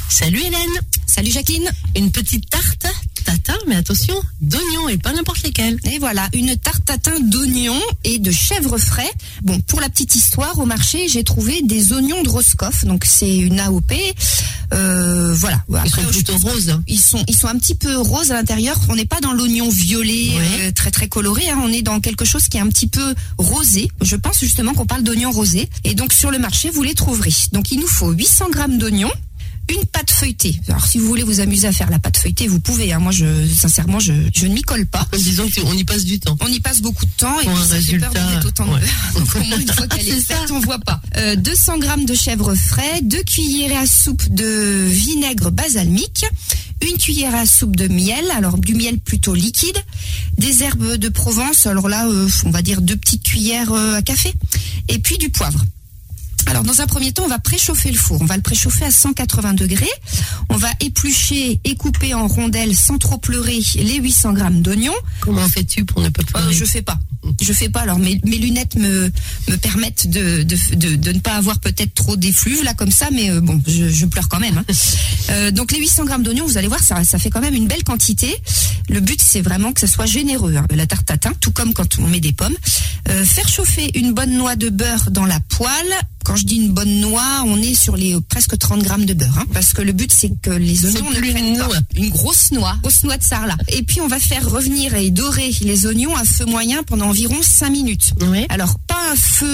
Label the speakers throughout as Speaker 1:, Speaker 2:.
Speaker 1: Salut Hélène.
Speaker 2: Salut Jacqueline.
Speaker 1: Une petite tarte tatin, mais attention, d'oignons et pas n'importe lesquels.
Speaker 2: Et voilà, une tarte tatin d'oignons et de chèvre frais. Bon, pour la petite histoire, au marché, j'ai trouvé des oignons de Roscoff. Donc c'est une AOP. Voilà.
Speaker 1: Ils sont plutôt roses. Hein.
Speaker 2: Ils sont un petit peu roses à l'intérieur. On n'est pas dans l'oignon violet, très très coloré. Hein. On est dans quelque chose qui est un petit peu rosé. Je pense justement qu'on parle d'oignons rosés. Et donc sur le marché, vous les trouverez. Donc il nous faut 800 grammes d'oignons. Une pâte feuilletée. Alors, si vous voulez vous amuser à faire la pâte feuilletée, vous pouvez. Hein. Moi, sincèrement, je ne m'y colle pas.
Speaker 1: Disons qu'on y passe du temps.
Speaker 2: On y passe beaucoup de temps.
Speaker 1: Pour
Speaker 2: et puis, ça fait peur de mettre autant de beurre. Donc, au moins, une fois qu'elle est faite, on voit pas. 200 grammes de chèvre frais, 2 cuillères à soupe de vinaigre balsamique, 1 cuillère à soupe de miel, alors du miel plutôt liquide, des herbes de Provence, alors là, on va dire 2 petites cuillères à café, et puis du poivre. Alors, dans un premier temps, on va préchauffer le four. On va le préchauffer à 180 degrés. On va éplucher et couper en rondelles sans trop pleurer les 800 grammes d'oignons.
Speaker 1: Comment fais-tu pour ne pas pleurer?
Speaker 2: Je fais pas. Alors mes lunettes me permettent de ne pas avoir peut-être trop d'effluves là comme ça, mais bon, je pleure quand même. Hein. Donc les 800 grammes d'oignons, vous allez voir, ça fait quand même une belle quantité. Le but, c'est vraiment que ça soit généreux, hein, la tarte tatin, tout comme quand on met des pommes. Faire chauffer une bonne noix de beurre dans la poêle. Quand je dis une bonne noix, on est sur les presque 30 grammes de beurre, hein, parce que le but, c'est que les oignons ne prennent pas. Une grosse noix de sarlat. Et puis on va faire revenir et dorer les oignons à feu moyen pendant environ 5 minutes.
Speaker 1: Oui.
Speaker 2: Alors pas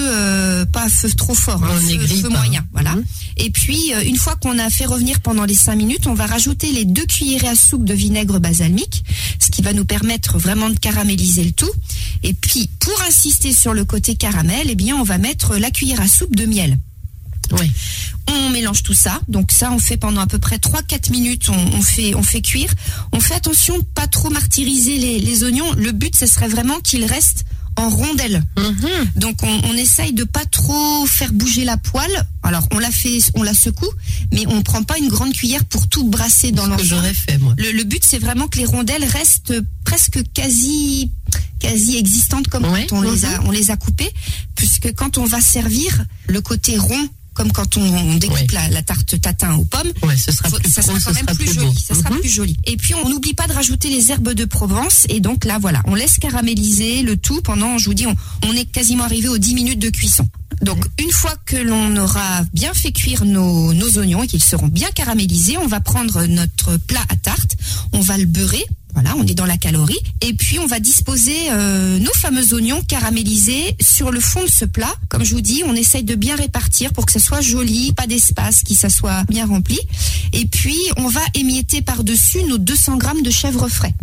Speaker 2: à feu trop fort, hein, feu moyen, voilà. Et puis une fois qu'on a fait revenir pendant les 5 minutes, on va rajouter les 2 cuillerées à soupe de vinaigre balsamique, ce qui va nous permettre vraiment de caraméliser le tout. Et puis pour insister sur le côté caramel, eh bien on va mettre la cuillère à soupe de miel.
Speaker 1: Oui.
Speaker 2: On mélange tout ça. Donc ça, on fait pendant à peu près 3-4 minutes. On fait cuire. On fait attention de pas trop martyriser les oignons. Le but, ce serait vraiment qu'ils restent en rondelles. Donc on essaye de pas trop faire bouger la poêle. Alors on la secoue, mais on prend pas une grande cuillère pour tout brasser dans l'ensemble.
Speaker 1: Ce que j'aurais fait, moi.
Speaker 2: Le but, c'est vraiment que les rondelles restent presque quasi existantes comme quand on les a coupées, puisque quand on va servir, le côté rond, comme quand on découpe la tarte tatin aux pommes,
Speaker 1: ça sera quand même plus joli.
Speaker 2: Ça sera plus joli. Et puis on n'oublie pas de rajouter les herbes de Provence. Et donc là, voilà, on laisse caraméliser le tout pendant, je vous dis, on est quasiment arrivé aux 10 minutes de cuisson. Donc une fois que l'on aura bien fait cuire nos oignons et qu'ils seront bien caramélisés, on va prendre notre plat à tarte, on va le beurrer. Voilà, on est dans la calorie. Et puis, on va disposer nos fameux oignons caramélisés sur le fond de ce plat. Comme je vous dis, on essaye de bien répartir pour que ça soit joli, pas d'espace, que ça soit bien rempli. Et puis, on va émietter par-dessus nos 200 grammes de chèvre frais.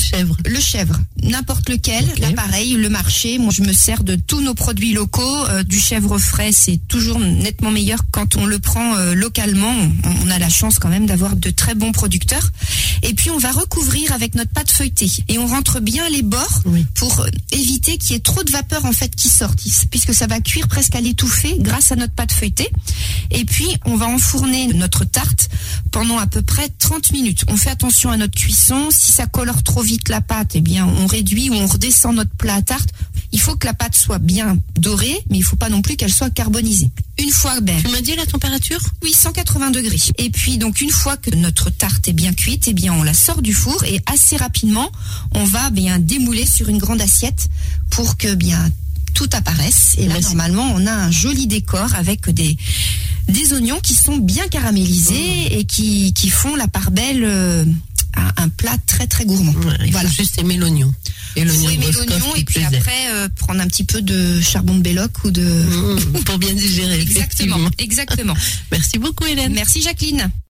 Speaker 2: Le chèvre, n'importe lequel. Okay. Là, pareil, le marché. Moi, je me sers de tous nos produits locaux. Du chèvre frais, c'est toujours nettement meilleur quand on le prend localement. On a la chance quand même d'avoir de très bons producteurs. Et puis, on va recouvrir avec notre pâte feuilletée. Et on rentre bien les bords pour éviter qu'il y ait trop de vapeur en fait qui sortent, puisque ça va cuire presque à l'étouffer grâce à notre pâte feuilletée. Et puis, on va enfourner notre tarte pendant à peu près 30 minutes. On fait attention à notre cuisson. Si ça colore trop vite la pâte, eh bien, on réduit ou on redescend notre plat à tarte. Il faut que la pâte soit bien dorée, mais il faut pas non plus qu'elle soit carbonisée. Une fois,
Speaker 1: tu m'as dit la température?
Speaker 2: Oui, 180 degrés. Et puis, donc, une fois que notre tarte est bien cuite, eh bien, on la sort du four et assez rapidement, on va bien démouler sur une grande assiette pour que bien tout apparaisse. Et là, normalement, on a un joli décor avec des oignons qui sont bien caramélisés et qui font la part belle à un plat très très gourmand.
Speaker 1: Il faut juste aimer l'oignon. Et l'oignon
Speaker 2: et puis après prendre un petit peu de charbon de Belloc ou de
Speaker 1: pour bien digérer.
Speaker 2: Exactement.
Speaker 1: Merci beaucoup Hélène.
Speaker 2: Merci Jacqueline.